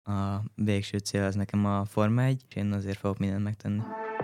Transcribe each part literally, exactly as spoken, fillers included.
A végső cél az nekem a Forma egy, és én azért fogok mindent megtenni.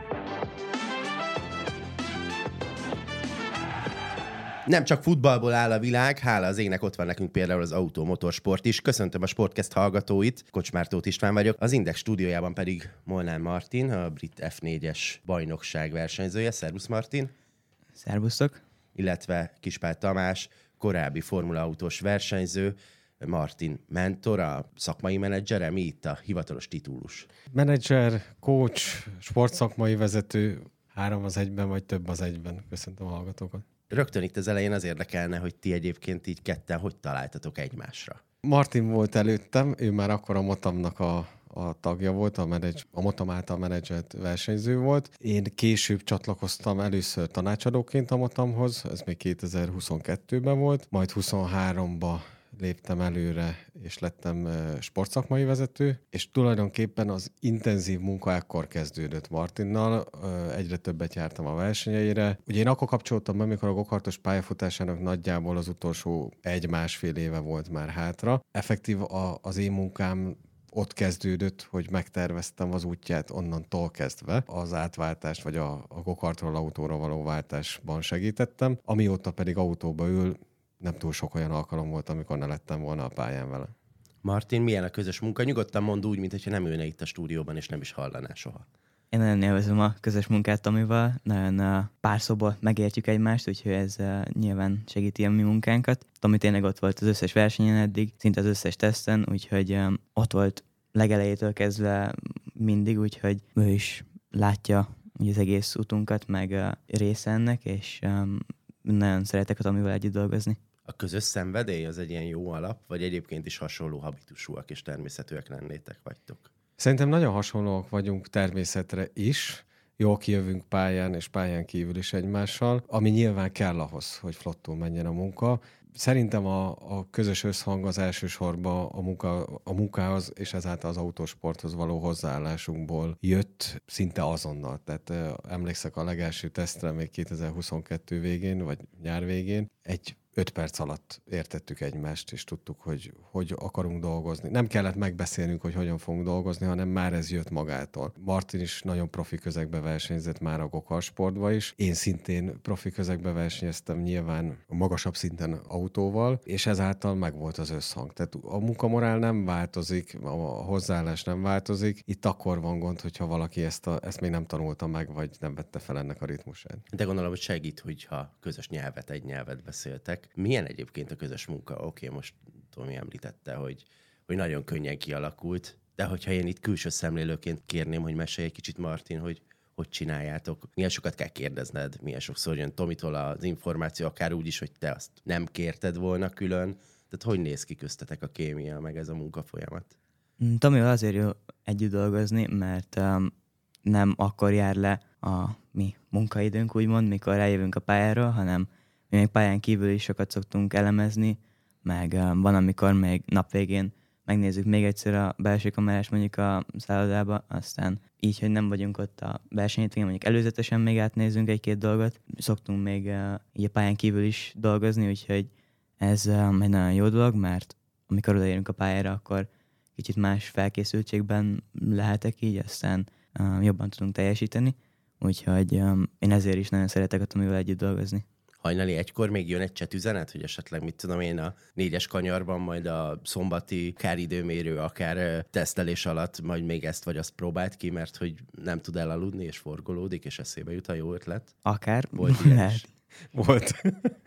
Nem csak futballból áll a világ, hála az égnek ott van nekünk például az autó, motorsport is. Köszöntöm a Sportcast hallgatóit, Kocsmár Tóth István vagyok, az Index stúdiójában pedig Molnár Martin, a brit ef négyes bajnokság versenyzője. Szervusz Martin! Szervusztok! Illetve Kispál Tamás, korábbi Formula autós versenyző, Martin mentor, a szakmai menedzsere, mi itt a hivatalos titulus? Menedzser, coach, sportszakmai vezető, három az egyben, vagy több az egyben. Köszöntöm a hallgatókat. Rögtön itt az elején az érdekelne, hogy ti egyébként így ketten hogy találtatok egymásra? Martin volt előttem, ő már akkor a Motamnak a, a tagja volt, a, menedzs, a Motam által menedzselt versenyző volt. Én később csatlakoztam először tanácsadóként a Motamhoz, ez még kétezer-huszonkettőben volt, majd huszonháromban léptem előre, és lettem sportszakmai vezető, és tulajdonképpen az intenzív munka ekkor kezdődött Martinnal, egyre többet jártam a versenyeire. Ugye én akkor kapcsoltam be, amikor a gokartos pályafutásának nagyjából az utolsó egy-másfél éve volt már hátra. Effektív a, az én munkám ott kezdődött, hogy megterveztem az útját onnantól kezdve. Az átváltást, vagy a, a gokartról autóra való váltásban segítettem, amióta pedig autóba ül, nem túl sok olyan alkalom volt, amikor ne lettem volna a pályán vele. Martin, milyen a közös munka? Nyugodtan mondd úgy, mintha nem ülne itt a stúdióban, és nem is hallaná soha. Én nagyon élvezem a közös munkát Tomival, nagyon uh, pár szóból megértjük egymást, úgyhogy ez uh, nyilván segíti a mi munkánkat. Tomi tényleg ott volt az összes versenyen eddig, szinte az összes teszten, úgyhogy um, ott volt legelejétől kezdve mindig, úgyhogy ő is látja az egész utunkat, meg uh, része ennek, és um, nagyon szeretek a Tomival együtt dolgozni. A közös szenvedély az egy ilyen jó alap, vagy egyébként is hasonló habitusúak és természetűek lennétek vagytok? Szerintem nagyon hasonlóak vagyunk természetre is, jól kijövünk pályán és pályán kívül is egymással, ami nyilván kell ahhoz, hogy flottul menjen a munka. Szerintem a, a közös összhang az elsősorban a, munka, a munkához és ezáltal az autósporthoz való hozzáállásunkból jött szinte azonnal. Tehát uh, emlékszek a legelső tesztre még kétezer-huszonkettő végén, vagy nyár végén, egy öt perc alatt értettük egymást, és tudtuk, hogy hogy akarunk dolgozni. Nem kellett megbeszélnünk, hogy hogyan fogunk dolgozni, hanem már ez jött magától. Martin is nagyon profi közegbe versenyzett már a gokartsportba is. Én szintén profi közegbe versenyeztem, nyilván a magasabb szinten autóval, és ezáltal megvolt az összhang. Tehát a munkamorál nem változik, a hozzáállás nem változik. Itt akkor van gond, hogyha valaki ezt, a, ezt még nem tanulta meg, vagy nem vette fel ennek a ritmusát. De gondolom, hogy segít, hogyha közös nyelvet, egy nyelvet beszéltek. Milyen egyébként a közös munka? Oké, okay, most Tomi említette, hogy, hogy nagyon könnyen kialakult, de hogyha én itt külső szemlélőként kérném, hogy mesélj egy kicsit, Martin, hogy hogy csináljátok, milyen sokat kell kérdezned, milyen sokszor jön Tomitól az információ, akár úgy is, hogy te azt nem kérted volna külön. Tehát hogy néz ki köztetek a kémia, meg ez a munkafolyamat? Tomival azért jó együtt dolgozni, mert um, nem akkor jár le a mi munkaidőnk, úgymond, mikor eljövünk a pályáról, hanem mi még pályán kívül is sokat szoktunk elemezni, meg um, van, amikor még nap végén megnézzük még egyszer a belső kamerás mondjuk a szállodába, aztán így, hogy nem vagyunk ott a versenyhétvégén, mondjuk előzetesen még átnézzünk egy-két dolgot. Szoktunk még uh, így a pályán kívül is dolgozni, úgyhogy ez um, egy nagyon jó dolog, mert amikor odaérünk a pályára, akkor kicsit más felkészültségben lehetek így, aztán um, jobban tudunk teljesíteni, úgyhogy um, én ezért is nagyon szeretek a Tomival együtt dolgozni. Hajnali egykor még jön egy chat üzenet, hogy esetleg mit tudom én a négyes kanyarban, majd a szombati akár időmérő, akár tesztelés alatt majd még ezt vagy azt próbált ki, mert hogy nem tud elaludni, és forgolódik, és eszébe jut a jó ötlet. Akár. Volt ilyen is. Volt.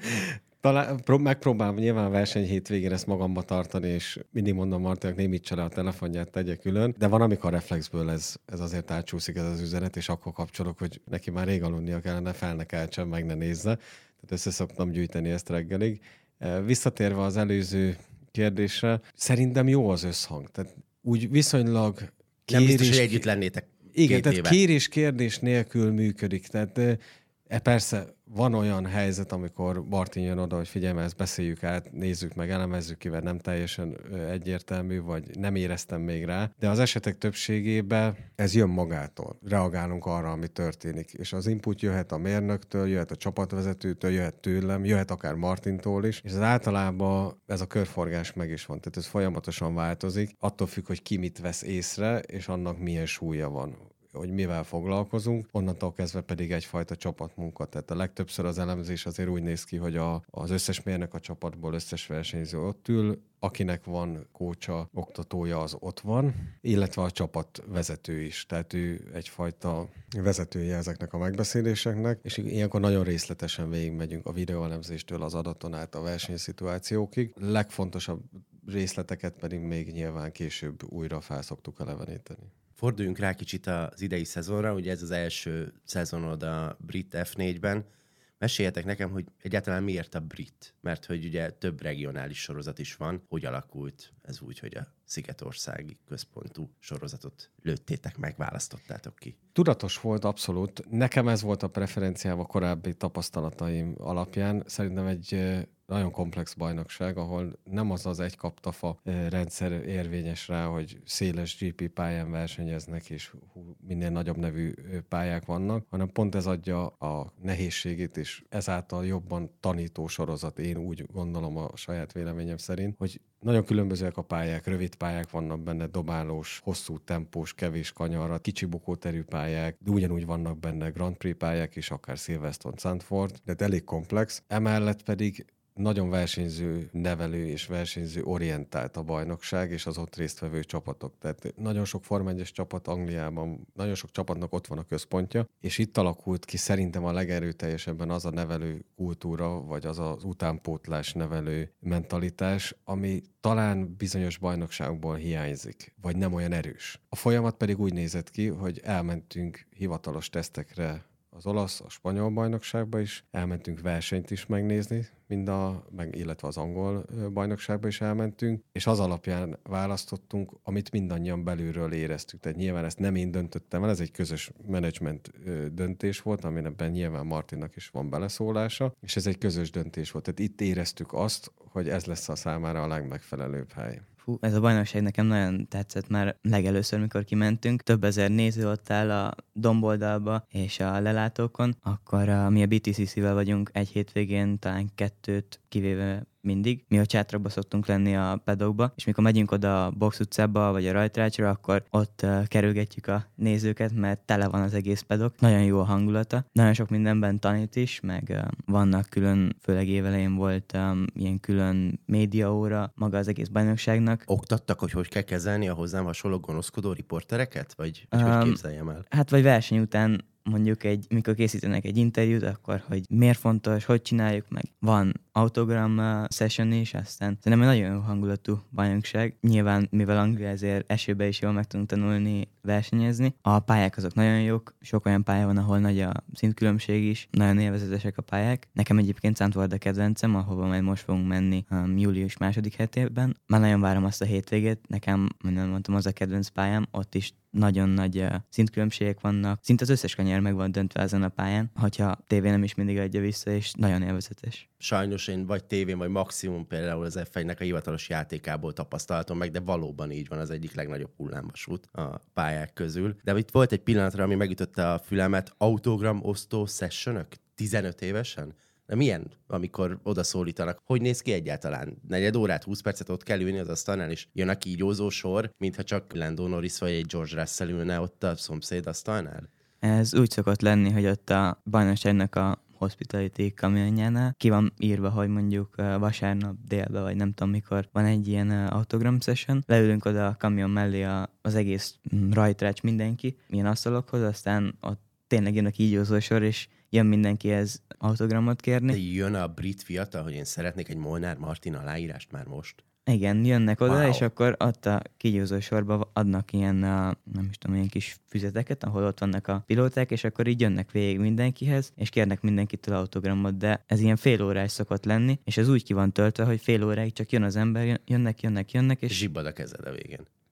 Talán megpróbálom nyilván a verseny hétvégén ezt magamba tartani, és mindig mondom Martinak, némítsa le a telefonját, tegye külön, de van, amikor reflexből ez, ez azért átcsúszik ez az üzenet, és akkor kapcsolok, hogy neki már rég aludnia kellene, fel ne keltsen, meg ne nézze. Tehát össze szoktam gyűjteni ezt reggelig. Visszatérve az előző kérdésre, szerintem jó az összhang. Tehát úgy viszonylag kérés... Nem biztos, hogy együtt lennétek Igen, két tehát éve. kérés-kérdés nélkül működik. Tehát E persze van olyan helyzet, amikor Martin jön oda, hogy figyelj, ezt beszéljük át, nézzük meg, elemezzük ki, mert nem teljesen egyértelmű, vagy nem éreztem még rá, de az esetek többségében ez jön magától. Reagálunk arra, ami történik, és az input jöhet a mérnöktől, jöhet a csapatvezetőtől, jöhet tőlem, jöhet akár Martintól is, és ez általában ez a körforgás meg is van, tehát ez folyamatosan változik, attól függ, hogy ki mit vesz észre, és annak milyen súlya van, hogy mivel foglalkozunk, onnantól kezdve pedig egyfajta csapatmunka. Tehát a legtöbbször az elemzés azért úgy néz ki, hogy a, az összes mérnök a csapatból, összes versenyző ott ül, akinek van kócsa, oktatója, az ott van, illetve a csapatvezető is. Tehát ő egyfajta vezetője ezeknek a megbeszéléseknek, és ilyenkor nagyon részletesen végigmegyünk a videóelemzéstől az adaton át a versenyszituációkig. Legfontosabb részleteket pedig még nyilván később újra felszoktuk eleveníteni. Forduljunk rá kicsit az idei szezonra, ugye ez az első szezonod a brit ef négyben. Meséljetek nekem, hogy egyáltalán miért a brit? Mert hogy ugye több regionális sorozat is van. Hogy alakult ez úgy, hogy a szigetországi központú sorozatot lőttétek meg, választottátok ki? Tudatos volt abszolút. Nekem ez volt a preferenciám a korábbi tapasztalataim alapján. Szerintem egy nagyon komplex bajnokság, ahol nem az az egy kaptafa rendszer érvényes rá, hogy széles gé pé pályán versenyeznek, és minél nagyobb nevű pályák vannak, hanem pont ez adja a nehézségét, és ezáltal jobban tanító sorozat, én úgy gondolom a saját véleményem szerint, hogy nagyon különbözőek a pályák, rövid pályák vannak benne, dobálós, hosszú tempós, kevés kanyarra, kicsi bukóterű pályák, de ugyanúgy vannak benne Grand Prix pályák is, akár Silverstone, Zandvoort, de elég komplex. Emellett pedig nagyon versenyző nevelő és versenyző orientált a bajnokság és az ott résztvevő csapatok. Tehát nagyon sok Forma egyes csapat Angliában, nagyon sok csapatnak ott van a központja, és itt alakult ki szerintem a legerőteljesebben az a nevelő kultúra, vagy az az utánpótlás nevelő mentalitás, ami talán bizonyos bajnokságokból hiányzik, vagy nem olyan erős. A folyamat pedig úgy nézett ki, hogy elmentünk hivatalos tesztekre az olasz, a spanyol bajnokságba is, elmentünk versenyt is megnézni, mind a, meg, illetve az angol bajnokságba is elmentünk, és az alapján választottunk, amit mindannyian belülről éreztük. Tehát nyilván ezt nem én döntöttem el, ez egy közös menedzsment döntés volt, amiben nyilván Martinnak is van beleszólása, és ez egy közös döntés volt. Tehát itt éreztük azt, hogy ez lesz a számára a legmegfelelőbb hely. Fú, ez a bajnokság nekem nagyon tetszett már legelőször, mikor kimentünk. Több ezer néző ott áll a domboldalba és a lelátókon. Akkor uh, mi a bé té cé cé-vel vagyunk egy hétvégén, talán kettőt kivéve mindig. Mi a csátrakba szoktunk lenni a pedokba, és mikor megyünk oda a Box utcába, vagy a rajtrácsra, akkor ott uh, kerülgetjük a nézőket, mert tele van az egész pedok. Nagyon jó a hangulata. Nagyon sok mindenben tanít is, meg uh, vannak külön, főleg évelején volt um, ilyen külön médiaóra maga az egész bajnokságnak. Oktattak, hogy hogy kell kezelni a hozzám hasonló gonoszkodó riportereket? Vagy, vagy um, hogy képzeljem el? Hát vagy verseny után mondjuk egy, mikor készítenek egy interjút, akkor hogy miért fontos, hogy csináljuk meg. Van autogram uh, session is, aztán szerintem egy nagyon jó hangulatú bajnokság. Nyilván, mivel Anglia, ezért esőbe is jól meg tudunk tanulni versenyezni. A pályák azok nagyon jók, sok olyan pálya van, ahol nagy a szintkülönbség is, nagyon élvezetesek a pályák. Nekem egyébként Zandvoort a kedvencem, ahova majd most fogunk menni um, július második hetében. Már nagyon várom azt a hétvégét, nekem, nem mondtam, az a kedvenc pályám, ott is nagyon nagy uh, szintkülönbségek vannak. Szinte az összes kanyar meg van döntve ezen a pályán, hogyha tévé nem is mindig adja vissza, és nagyon élvezetes. Sajnos én vagy tévén, vagy maximum például az ef egynek a hivatalos játékából tapasztaltam meg, de valóban így van, az egyik legnagyobb hullámvasút a pályák közül. De itt volt egy pillanatra, ami megütötte a fülemet, autogram osztó sessionök tizenöt évesen? De milyen, amikor odaszólítanak? Hogy néz ki egyáltalán? Negyed órát, húsz percet ott kell ülni az asztalnál, és jön a kígyózó sor, mintha csak Lando Norris vagy egy George Russell ülne ott a szomszéd asztalnál? Ez úgy szokott lenni, hogy ott a bajnokságnak a hospitality kamionjánál ki van írva, hogy mondjuk vasárnap délbe, vagy nem tudom mikor van egy ilyen autogram session. Leülünk oda a kamion mellé a, az egész rajtrács mindenki, ilyen asztalokhoz, aztán ott tényleg jön a kígyózó sor, és jön mindenkihez autogramot kérni. De jön a brit fiatal, hogy én szeretnék egy Molnár Martin aláírást már most? Igen, jönnek oda, Wow. és akkor ott a kígyózó sorba adnak ilyen, nem is tudom, ilyen kis füzeteket, ahol ott vannak a pilóták, és akkor így jönnek végig mindenkihez, és kérnek mindenkitől autogramot, de ez ilyen fél órás szokott lenni, és ez úgy ki van töltve, hogy fél óráig csak jön az ember, jönnek, jönnek, jönnek, és... Zsibbad a kezed a végén.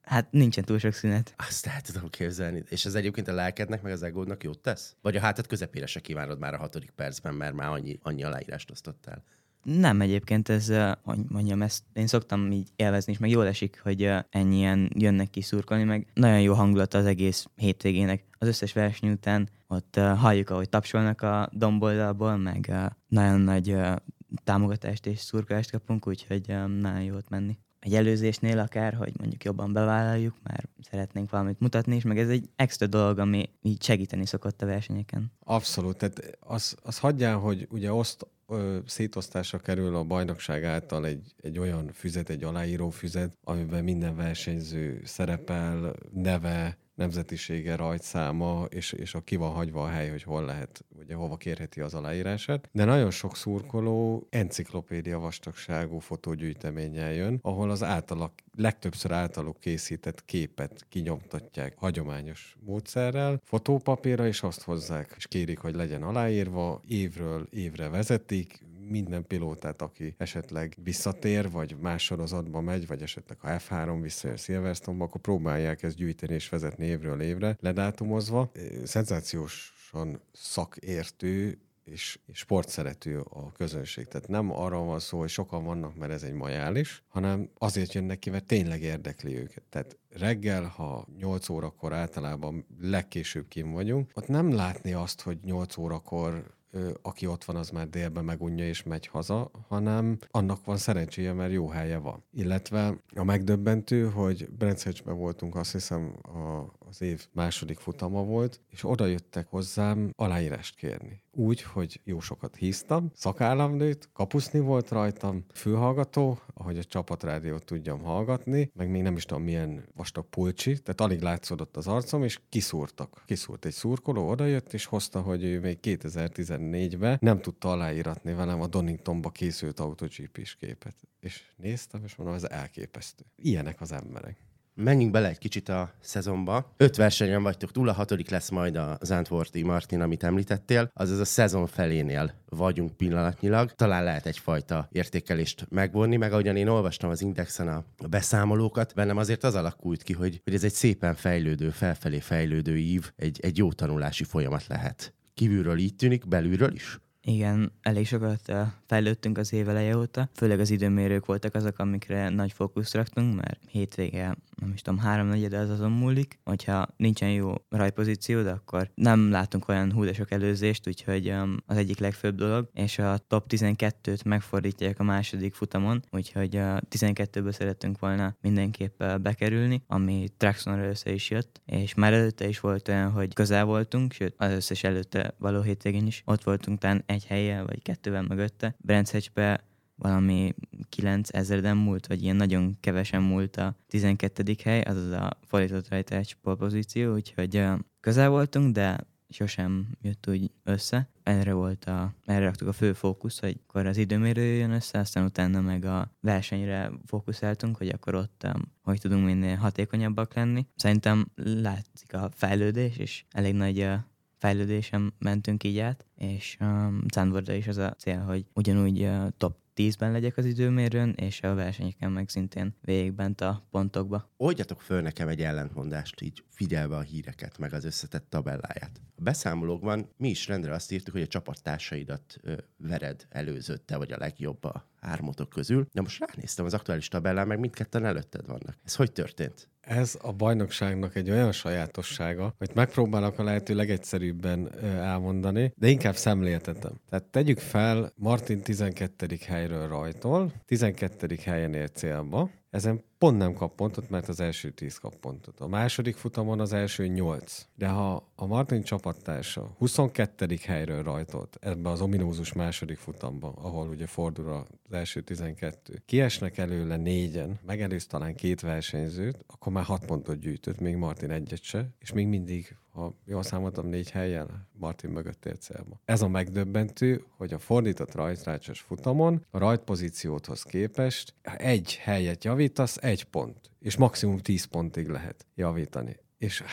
Hát nincsen túl sok szünet. Azt el tudom képzelni. És ez egyébként a lelkednek, meg az egódnak jót tesz? Vagy a hátad közepére se kívánod már a hatodik percben, mert már annyi, annyi aláírást osztottál? Nem, egyébként ez, hogy mondjam, ezt én szoktam így élvezni, és meg jól esik, hogy ennyien jönnek ki szurkolni, meg nagyon jó hangulat az egész hétvégének. Az összes verseny után ott halljuk, ahogy tapsolnak a domboldalból, meg nagyon nagy támogatást és szurkolást kapunk, úgyhogy nagyon jó ott menni. Egy előzésnél akár, hogy mondjuk jobban bevállaljuk, mert szeretnénk valamit mutatni, és meg ez egy extra dolog, ami így segíteni szokott a versenyeken. Abszolút, tehát az, az hagyjál, hogy ugye oszt, ö, szétosztásra kerül a bajnokság által egy, egy olyan füzet, egy aláíró füzet, amiben minden versenyző szerepel, neve, nemzetisége, rajtszáma, és, és a ki van hagyva a hely, hogy hol lehet, ugye hova kérheti az aláírását. De nagyon sok szurkoló enciklopédia vastagságú fotógyűjteménnyel jön, ahol az általak, legtöbbször általuk készített képet kinyomtatják hagyományos módszerrel, fotópapírra, és azt hozzák, és kérik, hogy legyen aláírva, évről évre vezetik, minden pilótát, aki esetleg visszatér, vagy más sorozatba megy, vagy esetleg ha ef három visszajön Silverstone-ba, akkor próbálják ezt gyűjteni és vezetni évről évre, ledátumozva. Szenzációsan szakértő és sportszerető a közönség. Tehát nem arra van szó, hogy sokan vannak, mert ez egy majális, hanem azért jönnek ki, mert tényleg érdekli őket. Tehát reggel, ha nyolc órakor általában legkésőbb kim vagyunk, ott nem látni azt, hogy nyolc órakor aki ott van, az már délben megunja és megy haza, hanem annak van szerencséje, mert jó helye van. Illetve a megdöbbentő, hogy Brands-Hatchben voltunk, azt hiszem a, az év második futama volt, és oda jöttek hozzám aláírást kérni. Úgy, hogy jó sokat híztam, szakállam nőtt, kapuszni volt rajtam, fülhallgató, ahogy a csapatrádiót tudjam hallgatni, meg még nem is tudom milyen vastag pulcsi, tehát alig látszódott az arcom, és kiszúrtak. Kiszúrt egy szurkoló, odajött, és hozta, hogy ő még kétezer-tizennégyben nem tudta aláíratni velem a Doningtonba készült AutoGP-s képet. És néztem, és mondom, ez elképesztő. Ilyenek az emberek. Menjünk bele egy kicsit a szezonba. Öt versenyen vagytok túl, a hatodik lesz majd a Zandvoorti Martin, amit említettél. Azaz a szezon felénél vagyunk pillanatnyilag. Talán lehet egyfajta értékelést megvonni, meg ahogyan én olvastam az Indexen a beszámolókat, bennem azért az alakult ki, hogy, hogy ez egy szépen fejlődő, felfelé fejlődő ív, egy, egy jó tanulási folyamat lehet. Kívülről így tűnik, belülről is? Igen, elég sokat fejlődtünk az év eleje óta, főleg az időmérők voltak azok, amikre nagy fókuszt raktunk, mert hétvége, nem is tudom, háromnegyede az azon múlik, hogyha nincsen jó rajtpozíciód, akkor nem látunk olyan hú de sok előzést, úgyhogy az egyik legfőbb dolog, és a top tizenkettőt megfordítják a második futamon, úgyhogy a tizenkettőből szerettünk volna mindenképp bekerülni, ami Traxonra össze is jött, és már előtte is volt olyan, hogy közel voltunk, sőt az összes előtte való hétvégén is ott voltunk, talán egy helyen, vagy kettővel mögötte. Brands Hatchbe valami kilencezreden múlt, vagy ilyen nagyon kevesen múlt a tizenkettedik hely, azaz a fordított rajtás pozíció, úgyhogy uh, közel voltunk, de sosem jött úgy össze. Erre volt a, erre raktuk a fő fókusz, hogy akkor az időmérő jön össze, aztán utána meg a versenyre fókuszáltunk, hogy akkor ott um, hogy tudunk minél hatékonyabbak lenni. Szerintem látszik a fejlődés, és elég nagy uh, fejlődésen mentünk így át, és um, Zandvoortban is az a cél, hogy ugyanúgy uh, top tízben legyek az időmérőn, és a versenyeken meg szintén végigbent a pontokba. Oldjatok föl nekem egy ellentmondást, így figyelve a híreket, meg az összetett tabelláját. A beszámolókban mi is rendre azt írtuk, hogy a csapattársaidat ö, vered, előzött, te vagy a legjobb a hármatok közül. De most ránéztem az aktuális tabellán, meg mindketten előtted vannak. Ez hogy történt? Ez a bajnokságnak egy olyan sajátossága, hogy megpróbálok a lehető legegyszerűbben elmondani, de inkább szemléltetem. Tehát tegyük fel, Martin tizenkettedik helyről rajtol, tizenkettedik helyen ér célba, ezen pont nem kap pontot, mert az első tíz kap pontot. A második futamon az első nyolc. De ha a Martin csapattársa huszonkettedik helyről rajtolt ebbe az ominózus második futamba, ahol ugye fordul az első tizenkettő, kiesnek előle négyen, megelőz talán két versenyzőt, akkor már hat pontot gyűjtött, még Martin egyet se, és még mindig, ha jól számoltam, négy helyen Martin mögött ért célba. Ez a megdöbbentő, hogy a fordított rajtrácsos futamon a rajtpozíciódhoz képest egy helyet javítasz, egy pont, és maximum tíz pontig lehet javítani. És hát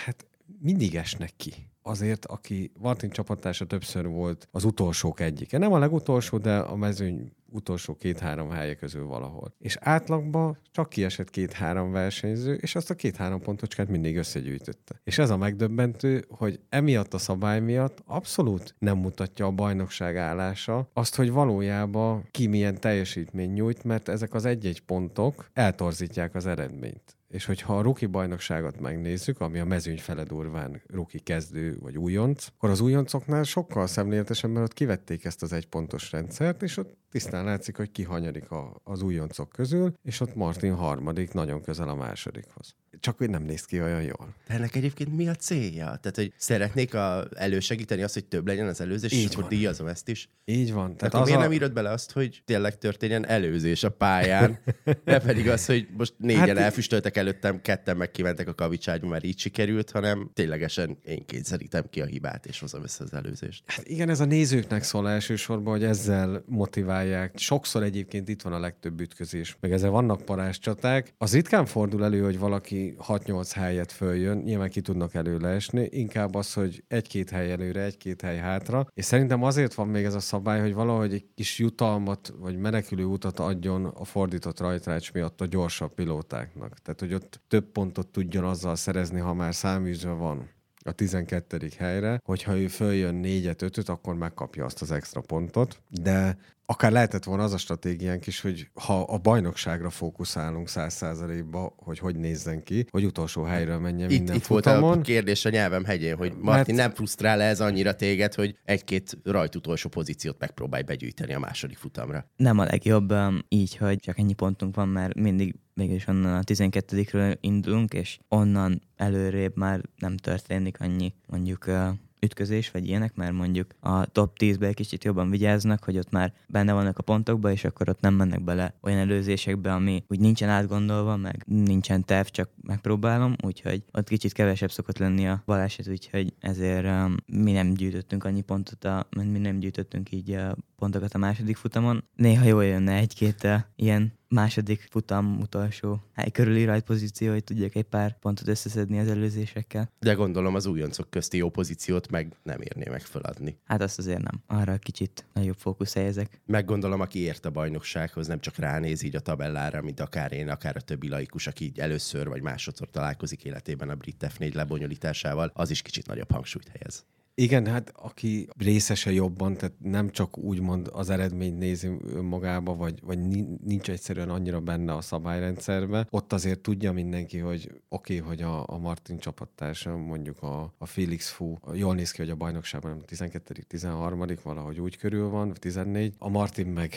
mindig esnek ki. Azért, aki Martin csapattársa többször volt az utolsók egyike. Nem a legutolsó, de a mezőny utolsó két-három helye közül valahol. És átlagban csak kiesett két-három versenyző, és azt a két-három pontocskát mindig összegyűjtötte. És ez a megdöbbentő, hogy emiatt a szabály miatt abszolút nem mutatja a bajnokság állása azt, hogy valójában ki milyen teljesítmény nyújt, mert ezek az egy-egy pontok eltorzítják az eredményt. És hogyha a rookie bajnokságot megnézzük, ami a mezőny fele durván rookie kezdő vagy újonc, akkor az újoncoknál sokkal szemléletesen, mert ott kivették ezt az egypontos rendszert, és ott tisztán látszik, hogy ki hanyadik a, az újoncok közül, és ott Martin harmadik, nagyon közel a másodikhoz. Csak hogy nem néz ki olyan jól. De ennek egyébként mi a célja? Tehát, hogy szeretnék a, elősegíteni azt, hogy több legyen az előzés, Így és akkor van. díjazom ezt is. Így van. Tehát akkor miért a... nem írod bele azt, hogy tényleg történjen előzés a pályán, ne pedig az, hogy most négyen Hát- elfüstöltek előttem, ketten meg kimentek a kavicságyba, mert így sikerült, hanem ténylegesen én kényszerítem ki a hibát, és hozom össze az előzést. Hát igen, ez a nézőknek szól elsősorban, hogy ezzel motiválják. Sokszor egyébként itt van a legtöbb ütközés, meg ezzel vannak parázscsaták. Az ritkán fordul elő, hogy valaki hat-nyolc helyet följön, nyilván ki tudnak előle esni, inkább az, hogy egy-két hely előre, egy-két hely hátra. És szerintem azért van még ez a szabály, hogy valahogy egy kis jutalmat, vagy menekülő utat adjon a fordított rajtrács miatt a gyorsabb pilótáknak. Tehát, hogy ott több pontot tudjon azzal szerezni, ha már száműzve van a tizenkettedik helyre, hogyha ő följön négyet, ötöt, akkor megkapja azt az extra pontot, de akár lehetett volna az a stratégiánk is, hogy ha a bajnokságra fókuszálunk száz százalékba, hogy hogy nézzen ki, hogy utolsó helyről menjen Itt, minden itt volt futamon. a kérdés a nyelvem hegyén, hogy Martin, Mert- nem frusztrál ez annyira téged, hogy egy-két rajtutolsó pozíciót megpróbálj begyűjteni a második futamra. Nem a legjobb um, így, hogy csak ennyi pontunk van, mert mindig mégis onnan a tizenkettedikről indulunk, és onnan előrébb már nem történik annyi mondjuk uh, ütközés, vagy ilyenek, mert mondjuk a top tízbe egy kicsit jobban vigyáznak, hogy ott már benne vannak a pontokba, és akkor ott nem mennek bele olyan előzésekbe, ami úgy nincsen átgondolva, meg nincsen terv, csak megpróbálom, úgyhogy ott kicsit kevesebb szokott lenni a baleset, úgyhogy ezért um, mi nem gyűjtöttünk annyi pontot, a, mi nem gyűjtöttünk így a pontokat a második futamon. Néha jól jönne egy-két uh, ilyen második futam utolsó hely körüli rajtpozíció, hogy tudjak egy pár pontot összeszedni az előzésekkel. De gondolom az újoncok közti jó pozíciót meg nem érné meg feladni. Hát azt azért nem. Arra kicsit nagyobb fókusz helyezek. Meg gondolom, aki ért a bajnoksághoz, nem csak ránéz így a tabellára, mint akár én, akár a többi laikus, aki így először vagy másodszor találkozik életében a brit ef négy lebonyolításával, az is kicsit nagyobb hangsúlyt helyez. Igen, hát aki részese jobban, tehát nem csak úgymond az eredményt nézi önmagába, vagy, vagy nincs egyszerűen annyira benne a szabályrendszerbe, ott azért tudja mindenki, hogy oké, okay, hogy a, a Martin csapattársa, mondjuk a, a Felix Fú, jól néz ki, hogy a bajnokságban nem tizenkettedik, tizenharmadik valahogy úgy körül van, tizennégy. A Martin meg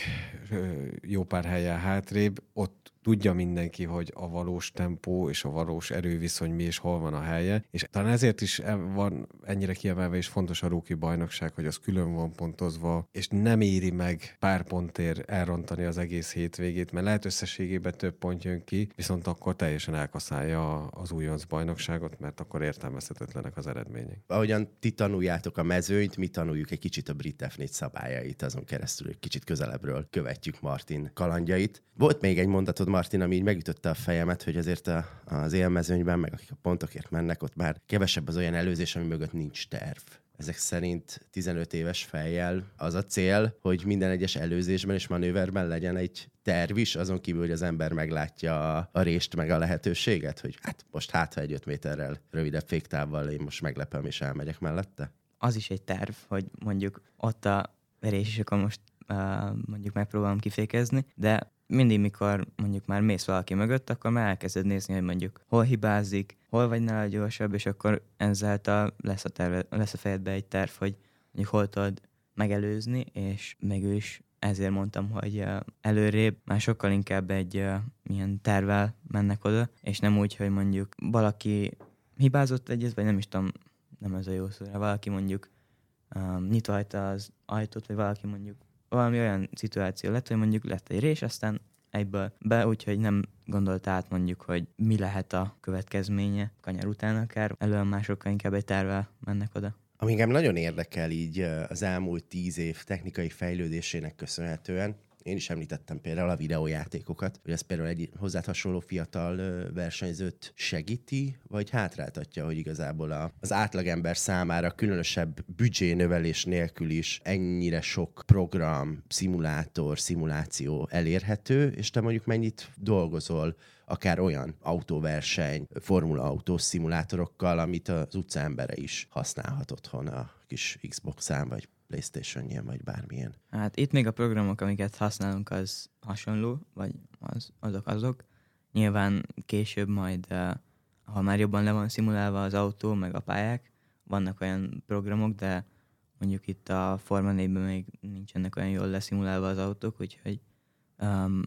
jó pár helyen hátrébb, ott tudja mindenki, hogy a valós tempó és a valós erőviszony mi és hol van a helye, és talán ezért is van ennyire kiemelve és fontos a rookie bajnokság, hogy az külön van pontozva, és nem éri meg pár pontért elrontani az egész hétvégét, mert lehet összességében több pont jön ki, viszont akkor teljesen elkaszálja az újonc bajnokságot, mert akkor értelmezhetetlenek az eredmények. Ahogyan ti tanuljátok a mezőnyt, mi tanuljuk egy kicsit a brit ef négy szabályait, azon keresztül egy kicsit közelebbről követjük Martin kalandjait. Volt még egy mondatod, Martin, ami így megütötte a fejemet, hogy azért a, az élmezőnyben, meg akik a pontokért mennek, ott már kevesebb az olyan előzés, ami mögött nincs terv. Ezek szerint tizenöt éves fejjel az a cél, hogy minden egyes előzésben és manőverben legyen egy terv is, azon kívül, hogy az ember meglátja a, a rést, meg a lehetőséget, hogy hát most hát, ha egy öt méterrel rövidebb féktávval én most meglepem és elmegyek mellette. Az is egy terv, hogy mondjuk ott a verés is, akkor most uh, mondjuk megpróbálom kifékezni, de mindig, mikor mondjuk már mész valaki mögött, akkor már elkezded nézni, hogy mondjuk hol hibázik, hol vagy nála gyorsabb, és akkor ezáltal lesz a, terve, lesz a fejedbe egy terv, hogy mondjuk hol tudod megelőzni, és meg ő is ezért mondtam, hogy uh, előrébb már sokkal inkább egy uh, ilyen tervvel mennek oda, és nem úgy, hogy mondjuk valaki hibázott egyet, vagy nem is tudom, nem ez a jó szó, valaki mondjuk um, nyitva hagyta az ajtót, vagy valaki mondjuk valami olyan szituáció lett, hogy mondjuk lett egy rés, aztán egyből be, úgyhogy nem gondolta át mondjuk, hogy mi lehet a következménye kanyar után akár, előbb másokkal inkább egy tervvel mennek oda. Ami engem nagyon érdekel így az elmúlt tíz év technikai fejlődésének köszönhetően, Én is említettem például a videójátékokat, hogy ez például egy hozzád hasonló fiatal versenyzőt segíti, vagy hátráltatja, hogy igazából a, az átlagember számára különösebb büdzsénövelés nélkül is ennyire sok program, szimulátor, szimuláció elérhető, és te mondjuk mennyit dolgozol akár olyan autóverseny, formula autós szimulátorokkal, amit az utcaembere is használhat otthon a kis Xbox-án, vagy PlayStation-jén, vagy bármilyen. Hát itt még a programok, amiket használunk, az hasonló, vagy az, azok azok. Nyilván később majd, ha már jobban le van szimulálva az autó, meg a pályák, vannak olyan programok, de mondjuk itt a Forma négyben még nincsenek olyan jól leszimulálva az autók, úgyhogy um,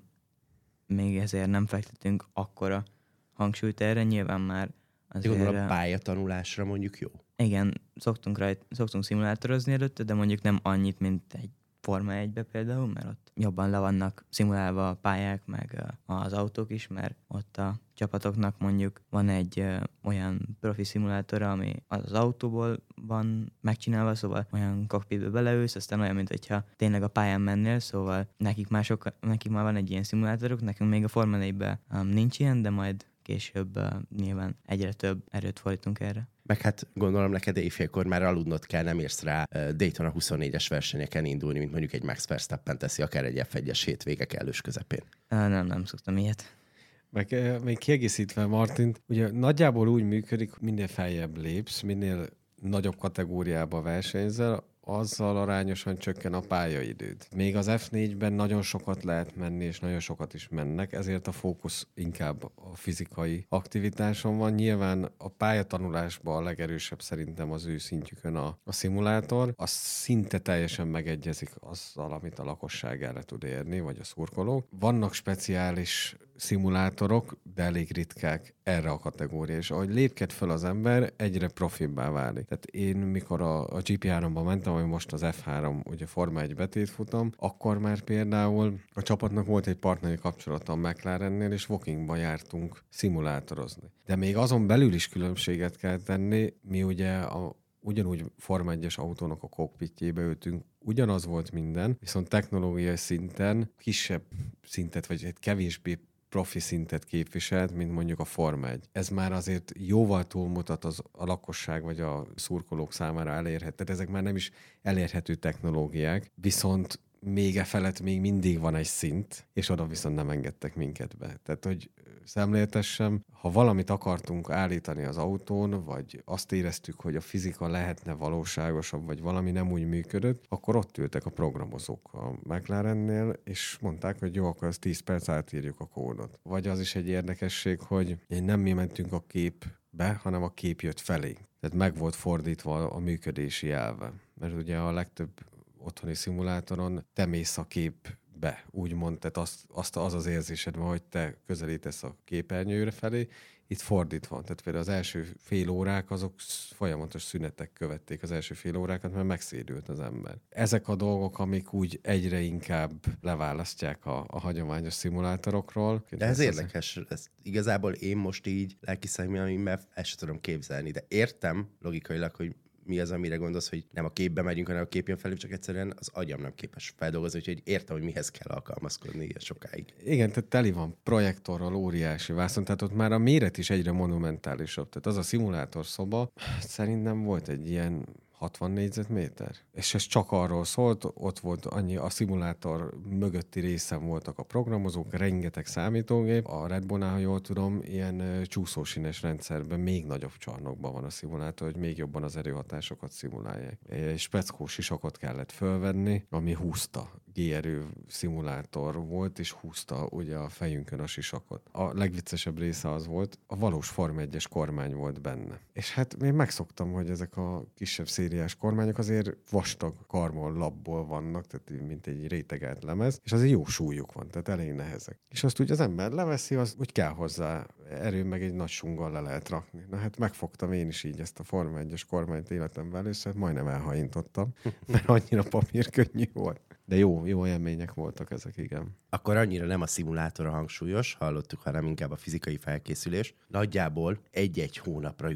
még ezért nem fektetünk akkora hangsúlyt erre, nyilván már azért... Gondolom a pályatanulásra mondjuk jó? Igen, szoktunk, rajt, szoktunk szimulátorozni előtte, de mondjuk nem annyit, mint egy Forma egybe például, mert ott jobban le vannak szimulálva a pályák, meg az autók is, mert ott a csapatoknak mondjuk van egy ö, olyan profi szimulátora, ami az autóból van megcsinálva, szóval olyan cockpitbe beleülsz, aztán olyan, mint hogyha tényleg a pályán mennél, szóval nekik, mások, nekik már van egy ilyen szimulátoruk, nekünk még a Forma négyben um, nincs ilyen, de majd később uh, nyilván egyre több erőt fordítunk erre. Meg hát gondolom neked éjfélkor már aludnod kell, nem érsz rá uh, Daytona huszonnégyes versenyeken indulni, mint mondjuk egy Max Verstappen teszi akár egy ef egyes hétvége kellős közepén. Uh, nem, nem szoktam ilyet. Meg még kiegészítve Martint, ugye nagyjából úgy működik, minél feljebb lépsz, minél nagyobb kategóriába versenyzel, azzal arányosan csökken a pályaidőd. Még az ef négyben nagyon sokat lehet menni, és nagyon sokat is mennek, ezért a fókusz inkább a fizikai aktivitáson van. Nyilván a pályatanulásban a legerősebb szerintem az ő szintjükön a, a szimulátor. Az szinte teljesen megegyezik azzal, amit a lakosság el tud érni, vagy a szurkolók. Vannak speciális szimulátorok, de elég ritkák erre a kategóriára, és ahogy lépked fel az ember, egyre profibbá válik. Tehát én, mikor a, a gé pé háromban mentem, ami most az ef három, ugye Forma egy betétfutam, akkor már például a csapatnak volt egy partneri kapcsolata a McLarennél, és Wokingba jártunk szimulátorozni. De még azon belül is különbséget kell tenni, mi ugye a ugyanúgy Forma egyes autónak a kokpitjébe ültünk, ugyanaz volt minden, viszont technológiai szinten kisebb szintet, vagy egy kevésbé profi szintet képviselt, mint mondjuk a Forma egy. Ez már azért jóval túlmutat az, a lakosság vagy a szurkolók számára elérhető. Tehát ezek már nem is elérhető technológiák, viszont még e felett még mindig van egy szint, és oda viszont nem engedtek minket be. Tehát, hogy szemléltessem, ha valamit akartunk állítani az autón, vagy azt éreztük, hogy a fizika lehetne valóságosabb, vagy valami nem úgy működött, akkor ott ültek a programozók a McLarennél, és mondták, hogy jó, akkor az tíz perc átírjuk a kódot. Vagy az is egy érdekesség, hogy nem mi mentünk a képbe, hanem a kép jött felé. Tehát meg volt fordítva a működési elve. Mert ugye a legtöbb otthoni szimulátoron te mész a képbe, úgymond, tehát azt, azt az az érzésed van, hogy te közelítesz a képernyőre felé, itt fordítva. Tehát például az első fél órák, azok folyamatos szünetek követték az első fél órákat, mert megszédült az ember. Ezek a dolgok, amik úgy egyre inkább leválasztják a, a hagyományos szimulátorokról. De ez érdekes, ez igazából én most így lelki személyemben ezt sem tudom képzelni, de értem logikailag, hogy mi az, amire gondolsz, hogy nem a képbe megyünk, hanem a kép jön felül, csak egyszerűen az agyam nem képes feldolgozni, úgyhogy értem, hogy mihez kell alkalmazkodni ilyen sokáig. Igen, tehát teli van projektorral, óriási vászon, tehát ott már a méret is egyre monumentálisabb. Tehát az a szimulátor szoba, szerintem volt egy ilyen hatvan négyzetméter. És ez csak arról szólt, ott volt annyi, a szimulátor mögötti részen voltak a programozók, rengeteg számítógép. A Red Bullnál, ha jól tudom, ilyen uh, csúszósínes rendszerben még nagyobb csarnokban van a szimulátor, hogy még jobban az erőhatásokat szimulálják. Egy speckó sisakot kellett fölvenni, ami húzta. G-erő szimulátor volt, és húzta ugye a fejünkön a sisakot. A legviccesebb része az volt, a valós Forma egyes kormány volt benne. És hát én megszoktam, hogy ezek a kisebb szériás kormányok azért vastag karmol labból vannak, tehát mint egy rétegelt lemez, és azért jó súlyuk van, tehát elég nehezek. És azt úgy az ember leveszi, az úgy kell hozzá erő, meg egy nagy sunggal le lehet rakni. Na hát megfogtam én is így ezt a Forma egyes kormányt életemben először, majdnem elhajintottam, mert annyira papírkönnyű volt. De jó, jó élmények voltak ezek, igen. Akkor annyira nem a szimulátor a hangsúlyos, hallottuk, hanem inkább a fizikai felkészülés. Nagyjából egy-egy hónapra jut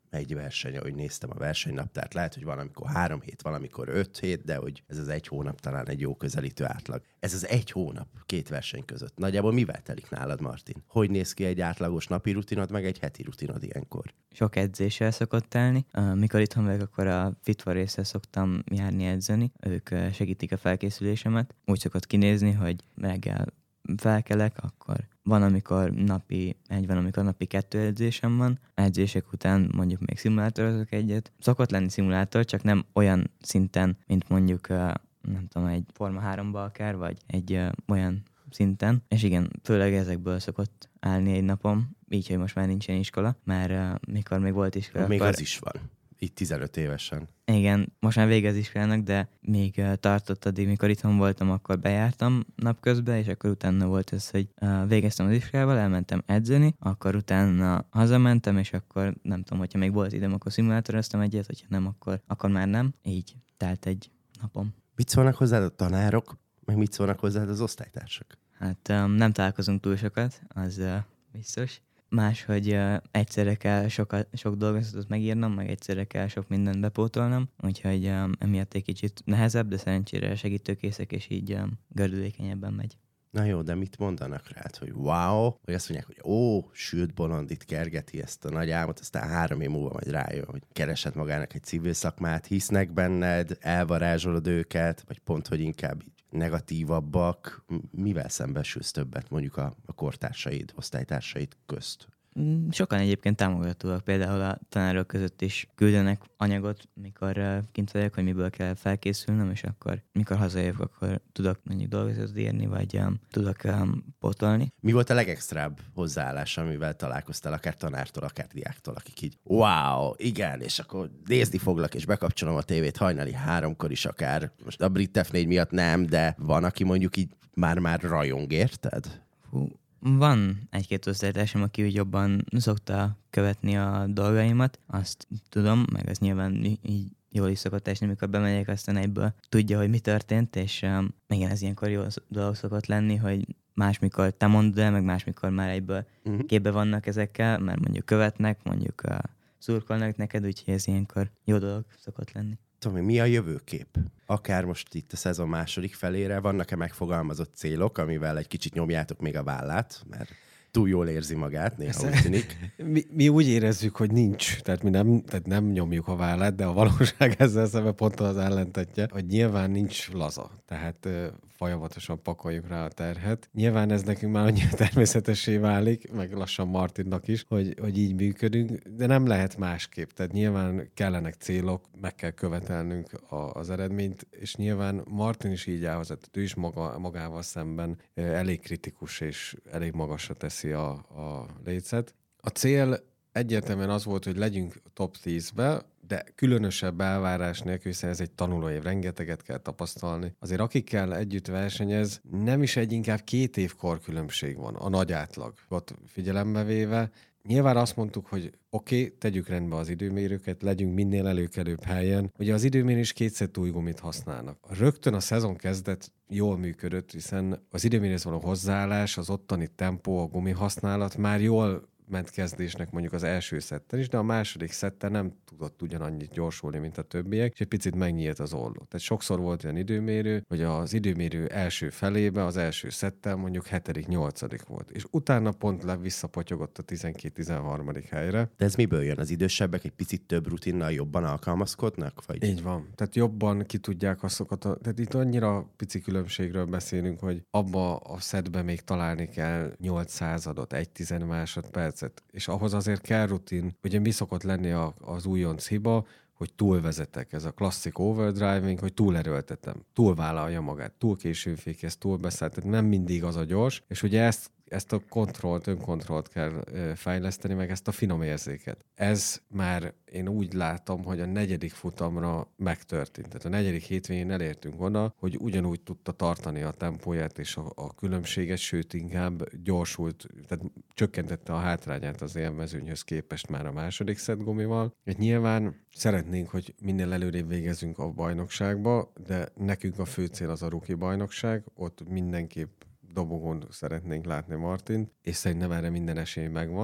egy verseny, ahogy néztem a versenynaptárt, lehet, hogy van, amikor három hét, valamikor öt hét, de hogy ez az egy hónap talán egy jó közelítő átlag. Ez az egy hónap két verseny között. Nagyjából mivel telik nálad, Martin? Hogy néz ki egy átlagos napi rutinod, meg egy heti rutinod ilyenkor? Sok edzéssel szokott telni. Mikor itthon vagyok, akkor a Fitva résszel szoktam járni edzeni. Ők segítik a felkészülésemet. Úgy szokott kinézni, hogy reggel felkelek, akkor van, amikor napi egy, van, amikor napi kettő edzésem van. Edzések után mondjuk még szimulátorozok egyet. Szokott lenni szimulátor, csak nem olyan szinten, mint mondjuk nem tudom, egy Forma háromba akár, vagy egy uh, olyan szinten. És igen, főleg ezekből szokott állni egy napom, így, hogy most már nincsen iskola, mert uh, mikor még volt iskola, még akkor... az is van. Itt tizenöt évesen. Igen, most már vége az iskolának, de még uh, tartott addig, mikor itthon voltam, akkor bejártam napközben, és akkor utána volt ez, hogy uh, végeztem az iskolával, elmentem edzeni, akkor utána hazamentem, és akkor nem tudom, hogyha még volt időm, akkor szimulátoroztam egyet, hogyha nem, akkor, akkor már nem. Így telt egy napom. Mit szólnak hozzád a tanárok, meg mit szólnak hozzád az osztálytársak? Hát um, nem találkozunk túl sokat, az uh, biztos. Máshogy uh, egyszerre kell sokat, sok dolgozatot megírnom, meg egyszerre kell sok mindent bepótolnom, úgyhogy um, emiatt egy kicsit nehezebb, de szerencsére segítőkészek, és így um, gördülékenyebben megy. Na jó, de mit mondanak rád, hogy wow, vagy azt mondják, hogy ó, sült bolond itt kergeti ezt a nagy álmot, aztán három év múlva majd rájön, hogy keresed magának egy civil szakmát, hisznek benned, elvarázsolod őket, vagy pont, hogy inkább így negatívabbak. Mivel szembesülsz többet mondjuk a, a kortársaid, osztálytársaid közt? Sokan egyébként támogatóak, például a tanárok között is küldenek anyagot, mikor uh, kint vagyok, hogy miből kell felkészülnöm, és akkor mikor hazajövök, akkor tudok mondjuk dolgozatot írni, vagy um, tudok um, pótolni. Mi volt a legextrább hozzáállás, amivel találkoztál, akár tanártól, akár diáktól, akik így wow, igen, és akkor nézni foglak, és bekapcsolom a tévét hajnali háromkor is akár. Most a Brit ef négy miatt nem, de van, aki mondjuk így már-már rajong, érted? Hú. Van egy-két osztálytársam, aki úgy jobban szokta követni a dolgaimat, azt tudom, meg az nyilván így jól is szokott esni, mikor bemegyek, aztán egyből tudja, hogy mi történt, és um, igen, ez ilyenkor jó dolog szokott lenni, hogy másmikor te mondod el, meg másmikor már egyből uh-huh. képbe vannak ezekkel, mert mondjuk követnek, mondjuk uh, szurkolnak neked, úgyhogy ez ilyenkor jó dolog szokott lenni. Tudom, mi a jövőkép? Akár most itt a szezon második felére vannak-e megfogalmazott célok, amivel egy kicsit nyomjátok még a vállát, mert túl jól érzi magát, néha úgy tűnik. Mi, mi úgy érezzük, hogy nincs, tehát mi nem, tehát nem nyomjuk a vállát, de a valóság ezzel szemben pont az ellentetje, hogy nyilván nincs laza, tehát uh, folyamatosan pakoljuk rá a terhet. Nyilván ez nekünk már annyira természetessé válik, meg lassan Martinnak is, hogy, hogy így működünk, de nem lehet másképp. Tehát nyilván kellenek célok, meg kell követelnünk a, az eredményt, és nyilván Martin is így áll hozzá, tehát ő is maga, magával szemben uh, elég kritikus és elég magasra teszi a, a lécet. A cél egyértelműen az volt, hogy legyünk top tízbe, de különösebb elvárás nélkül, hiszen ez egy tanulóév, rengeteget kell tapasztalni. Azért akikkel együtt versenyez, nem is egy, inkább két év korkülönbség van, a nagy átlag. Ott figyelembe véve, nyilván azt mondtuk, hogy oké, okay, tegyük rendbe az időmérőket, legyünk minél előkelőbb helyen. Ugye az időmérés kétszer túlgumit használnak. Rögtön a szezon kezdet jól működött, hiszen az időmérés való hozzáállás, az ottani tempó, a gumi használat már jól ment kezdésnek mondjuk az első szetten is, de a második szetten nem tudott ugyanannyit gyorsulni, mint a többiek, és egy picit megnyílt az olló. Tehát sokszor volt olyan időmérő, hogy az időmérő első felébe, az első szettel mondjuk hetedik, nyolcadik volt, és utána pont le visszapotyogott a tizenkét-tizenharmadik helyre. De ez miből jön? Az idősebbek egy picit több rutinnal jobban alkalmazkodnak? Vagy? Így van. Tehát jobban ki tudják azokat a... Tehát itt annyira pici különbségről beszélünk, hogy abba a szettben még találni kell nyolc századot, egy tizen másodperc, és ahhoz azért kell rutin. Ugye mi szokott lenni a, az újonc hiba, hogy túlvezetek, ez a klasszik overdriving, hogy túlerőltetem, túlvállalja magát, túl későn fékez, túlbeszállt, tehát nem mindig az a gyors, és ugye ezt ezt a kontrollt, önkontrollt kell fejleszteni, meg ezt a finom érzéket. Ez már én úgy látom, hogy a negyedik futamra megtörtént. Tehát a negyedik hétvégén elértünk oda, hogy ugyanúgy tudta tartani a tempóját és a, a különbséget, sőt inkább gyorsult, tehát csökkentette a hátrányát az élmezőnyhöz képest már a második szett gumival. Hát nyilván szeretnénk, hogy minél előrébb végezzünk a bajnokságba, de nekünk a fő cél az a rookie bajnokság, ott mindenképp dobogón szeretnénk látni Martint, és szerintem erre minden esély megvan,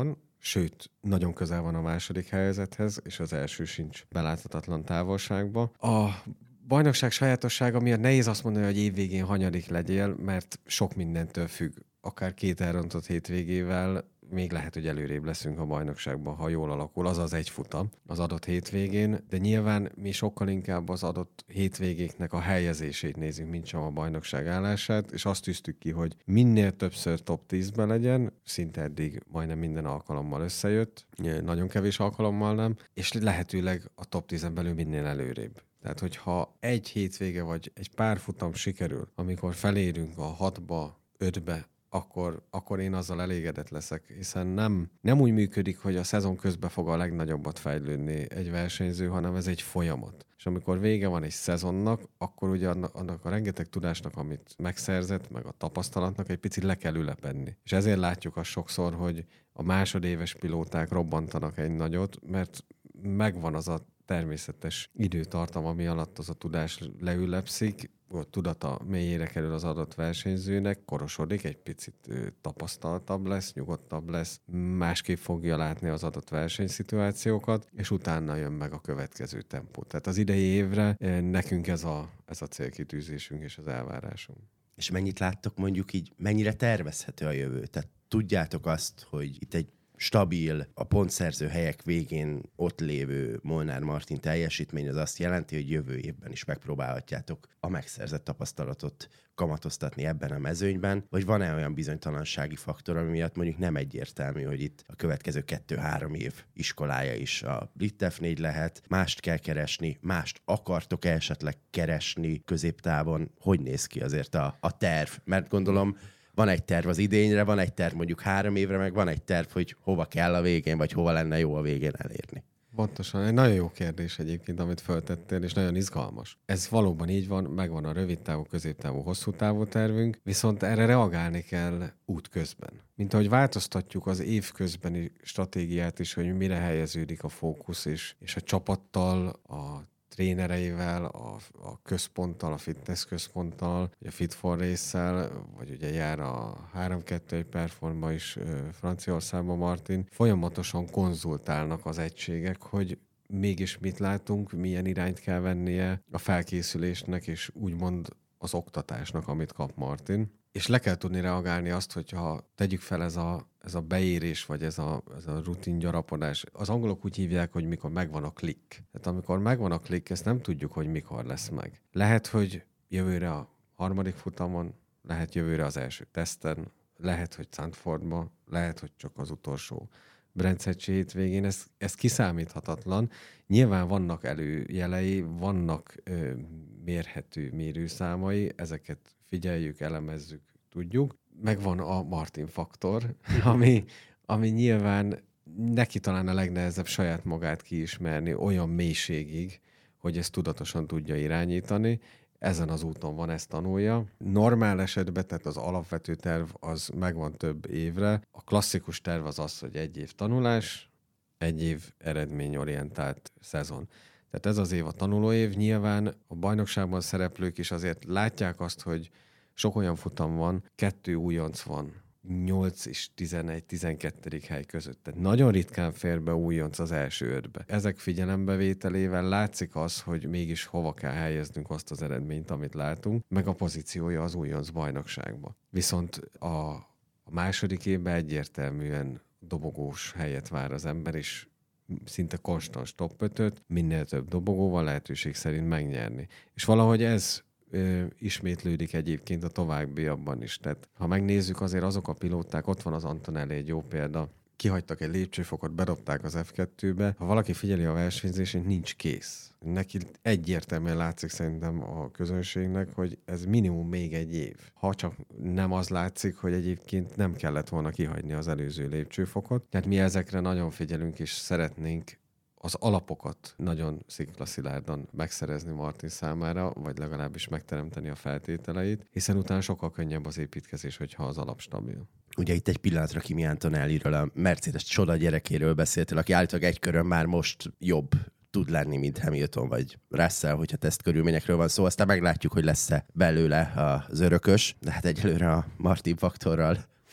sőt, nagyon közel van a második helyzethez, és az első sincs beláthatatlan távolságba. A bajnokság sajátossága miatt nehéz azt mondani, hogy évvégén hanyadik legyél, mert sok mindentől függ. Akár két elrontott hétvégével még lehet, hogy előrébb leszünk a bajnokságban, ha jól alakul, azaz egy futam az adott hétvégén, de nyilván mi sokkal inkább az adott hétvégéknek a helyezését nézünk, mint sem a bajnokság állását, és azt tűztük ki, hogy minél többször top tízben legyen, szinte eddig majdnem minden alkalommal összejött, nagyon kevés alkalommal nem, és lehetőleg a top tízen belül minél előrébb. Tehát, hogyha egy hétvége vagy egy pár futam sikerül, amikor felérünk a hatba, ötbe, akkor, akkor én azzal elégedett leszek, hiszen nem, nem úgy működik, hogy a szezon közben fog a legnagyobbat fejlődni egy versenyző, hanem ez egy folyamat. És amikor vége van egy szezonnak, akkor ugye annak a rengeteg tudásnak, amit megszerzett, meg a tapasztalatnak egy picit le kell ülepedni. És ezért látjuk azt sokszor, hogy a másodéves pilóták robbantanak egy nagyot, mert megvan az a természetes időtartam, ami alatt az a tudás leülepszik, a tudata mélyére kerül az adott versenyzőnek, korosodik, egy picit tapasztaltabb lesz, nyugodtabb lesz, másképp fogja látni az adott versenyszituációkat, és utána jön meg a következő tempó. Tehát az idei évre nekünk ez a, ez a célkitűzésünk és az elvárásunk. És mennyit láttok mondjuk így, mennyire tervezhető a jövő? Tehát tudjátok azt, hogy itt egy stabil, a pontszerző helyek végén ott lévő Molnár Martin teljesítmény az azt jelenti, hogy jövő évben is megpróbálhatjátok a megszerzett tapasztalatot kamatoztatni ebben a mezőnyben, vagy van-e olyan bizonytalansági faktor, ami miatt mondjuk nem egyértelmű, hogy itt a következő kettő-három év iskolája is a Brit F négy lehet, mást kell keresni, mást akartok esetleg keresni középtávon? Hogy néz ki azért a, a terv? Mert gondolom, van egy terv az idényre, van egy terv mondjuk három évre, meg van egy terv, hogy hova kell a végén, vagy hova lenne jó a végén elérni. Pontosan. Egy nagyon jó kérdés egyébként, amit feltettél, és nagyon izgalmas. Ez valóban így van, megvan a rövid távú, középtávú, hosszú távú tervünk, viszont erre reagálni kell útközben. Mint ahogy változtatjuk az évközbeni stratégiát is, hogy mire helyeződik a fókusz, és, és a csapattal, a trénereivel, a, a központtal, a fitness központtal, a Fit for Race-szel, vagy ugye jár a három kettő egy performba is Franciaországban Martin, folyamatosan konzultálnak az egységek, hogy mégis mit látunk, milyen irányt kell vennie a felkészülésnek, és úgymond az oktatásnak, amit kap Martin. És le kell tudni reagálni azt, hogyha tegyük fel ez a, ez a beérés, vagy ez a, ez a rutin gyarapodás. Az angolok úgy hívják, hogy mikor megvan a klikk. Tehát amikor megvan a klikk, ezt nem tudjuk, hogy mikor lesz meg. Lehet, hogy jövőre a harmadik futamon, lehet jövőre az első teszten, lehet, hogy Zandvoortban, lehet, hogy csak az utolsó Brandsatchi hétvégén. Ez, ez kiszámíthatatlan. Nyilván vannak előjelei, vannak ö, mérhető mérőszámai, ezeket figyeljük, elemezzük, tudjuk. Megvan a Martin faktor, ami, ami nyilván neki talán a legnehezebb saját magát kiismerni olyan mélységig, hogy ezt tudatosan tudja irányítani. Ezen az úton van, ezt tanulja. Normál esetben, tehát az alapvető terv az megvan több évre. A klasszikus terv az az, hogy egy év tanulás, egy év eredményorientált szezon. Tehát ez az év a tanulóév. Nyilván a bajnokságban szereplők is azért látják azt, hogy sok olyan futam van, kettő újonc van, nyolc és tizenegy tizenkettedik hely között. Tehát nagyon ritkán fér be újonc az első ötbe. Ezek figyelembevételével látszik az, hogy mégis hova kell helyeznünk azt az eredményt, amit látunk, meg a pozíciója az újonc bajnokságban. Viszont a, a második évben egyértelműen dobogós helyet vár az ember, és szinte konstans top ötöt, minél több dobogóval lehetőség szerint megnyerni. És valahogy ez ö, ismétlődik egyébként a továbbiakban is. Tehát ha megnézzük, azért azok a pilóták, ott van az Antonelli, egy jó példa, kihagytak egy lépcsőfokot, bedobták az ef kettőbe. Ha valaki figyeli a versenyzését, nincs kész. Neki egyértelműen látszik szerintem a közönségnek, hogy ez minimum még egy év. Ha csak nem az látszik, hogy egyébként nem kellett volna kihagyni az előző lépcsőfokot. Tehát mi ezekre nagyon figyelünk, és szeretnénk az alapokat nagyon sziklaszilárdan megszerezni Martin számára, vagy legalábbis megteremteni a feltételeit, hiszen utána sokkal könnyebb az építkezés, hogyha az alap stabil. Ugye itt egy pillanatra Kimi Antonelliről, a Mercedes csoda gyerekéről beszéltél, aki állítólag egy körön már most jobb tud lenni, mint Hamilton vagy Russell, hogyha tesztkörülményekről van szó. Aztán meglátjuk, hogy lesz-e belőle az örökös, de hát egyelőre a Martin faktorral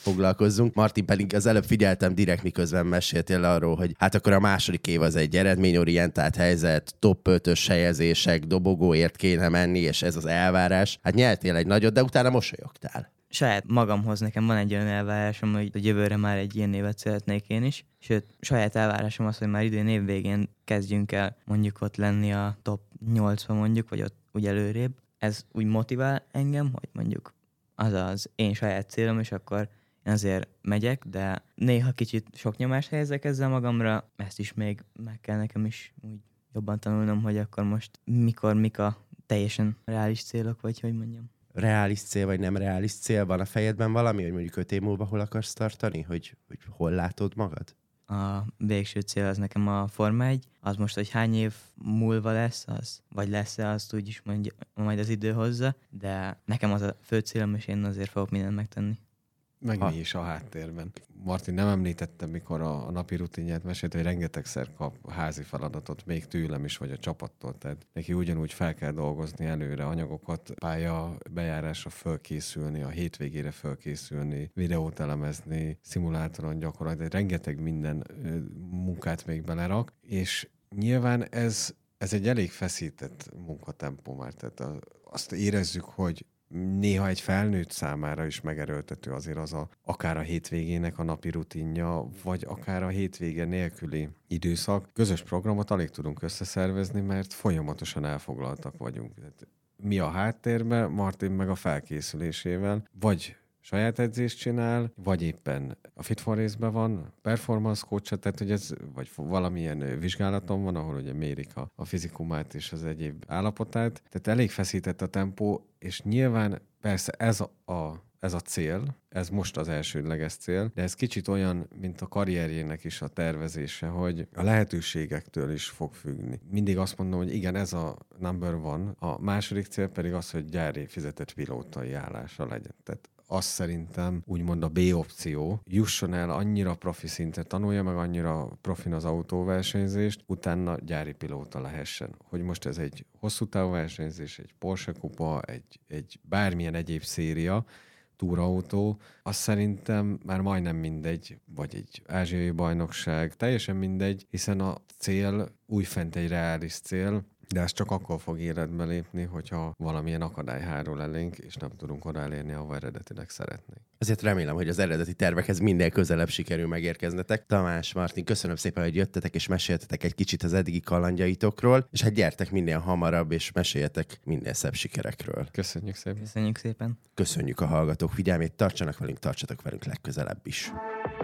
foglalkozzunk. Martin, pedig az előbb figyeltem direkt, miközben meséltél arról, hogy hát akkor a második év az egy eredményorientált helyzet, top ötös helyezések, dobogóért kéne menni, és ez az elvárás. Hát nyertél egy nagyot, de utána mosolyogtál. Saját magamhoz nekem van egy olyan elvárásom, hogy a jövőre már egy ilyen évet szeretnék én is. Sőt, saját elvárásom az, hogy már idén év végén kezdjünk el mondjuk ott lenni a top nyolcban mondjuk, vagy ott úgy előrébb. Ez úgy motivál engem, hogy mondjuk az az én saját célom, és akkor én azért megyek, de néha kicsit sok nyomást helyezek ezzel magamra, ezt is még meg kell nekem is úgy jobban tanulnom, hogy akkor most mikor, mik a teljesen reális célok, vagy hogy mondjam. Reális cél, vagy nem reális cél? Van a fejedben valami, hogy mondjuk öt év múlva hol akarsz tartani? Hogy, hogy hol látod magad? A végső cél az nekem a Forma egy, az most, hogy hány év múlva lesz, az, vagy lesz-e, azt úgyis mondja, majd az idő hozza, de nekem az a fő célom, és én azért fogok mindent megtenni. Meg Ha. mi is a háttérben. Martin, nem említettem, mikor a, a napi rutinját mesélt, hogy rengetegszer kap házi feladatot, még tőlem is, vagy a csapattól. Tehát neki ugyanúgy fel kell dolgozni előre anyagokat, pálya bejárásra fölkészülni, a hétvégére fölkészülni, videót elemezni, szimulátoron gyakorolni, rengeteg minden ö, munkát még belerak, és nyilván ez, ez egy elég feszített munkatempó már. Tehát a, azt érezzük, hogy néha egy felnőtt számára is megerőltető azért az a, akár a hétvégének a napi rutinja, vagy akár a hétvége nélküli időszak. Közös programot alig tudunk összeszervezni, mert folyamatosan elfoglaltak vagyunk. Mi a háttérben, Martin meg a felkészülésével, vagy saját edzést csinál, vagy éppen a Fit for Race-ben van, performance coach, tehát hogy ez, vagy valamilyen vizsgálaton van, ahol ugye mérik a, a fizikumát és az egyéb állapotát. Tehát elég feszített a tempó, és nyilván persze ez a, a, ez a cél, ez most az elsődleges cél, de ez kicsit olyan, mint a karrierjének is a tervezése, hogy a lehetőségektől is fog függni. Mindig azt mondom, hogy igen, ez a number one, a második cél pedig az, hogy gyári fizetett pilótai állása legyen. Tehát azt szerintem úgymond a B opció, jusson el annyira profi szintre, tanulja meg annyira profin az autóversenyzést, utána gyári pilóta lehessen. Hogy most ez egy hosszú távú versenyzés, egy Porsche kupa, egy, egy bármilyen egyéb széria, túrautó, azt szerintem már majdnem mindegy, vagy egy ázsiai bajnokság, teljesen mindegy, hiszen a cél újfent egy reális cél, de ez csak akkor fog életbe lépni, hogyha valamilyen akadály hárul elénk, és nem tudunk oda elérni, ahol eredetileg szeretnénk. Azért remélem, hogy az eredeti tervekhez minél közelebb sikerül megérkeznetek. Tamás, Martin, köszönöm szépen, hogy jöttetek és meséltetek egy kicsit az eddigi kalandjaitokról, és hát gyertek minél hamarabb, és meséljetek minél szebb sikerekről. Köszönjük szépen! Köszönjük szépen! Köszönjük a hallgatók figyelmét, tartsanak velünk, tartsatok velünk legközelebb is.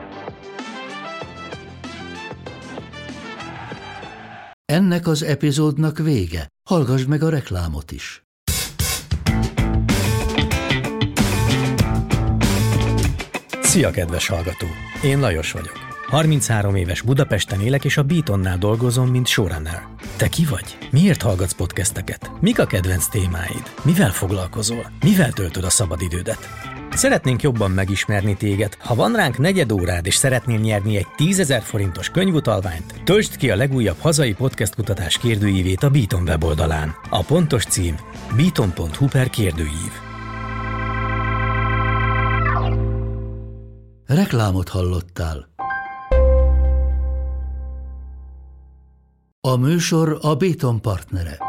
Ennek az epizódnak vége. Hallgass meg a reklámot is. Szia, kedves hallgató! Én Lajos vagyok. harminchárom éves Budapesten élek, és a Beatonnál dolgozom, mint showrunner. Te ki vagy? Miért hallgatsz podcasteket? Mik a kedvenc témáid? Mivel foglalkozol? Mivel töltöd a szabadidődet? Szeretnénk jobban megismerni téged. Ha van ránk negyed órád, és szeretnél nyerni egy tízezer forintos könyvutalványt, töltsd ki a legújabb hazai podcast kutatás kérdőívét a Beaton weboldalán. A pontos cím beaton pont hu per kérdőív. Reklámot hallottál. A műsor a Beaton partnere.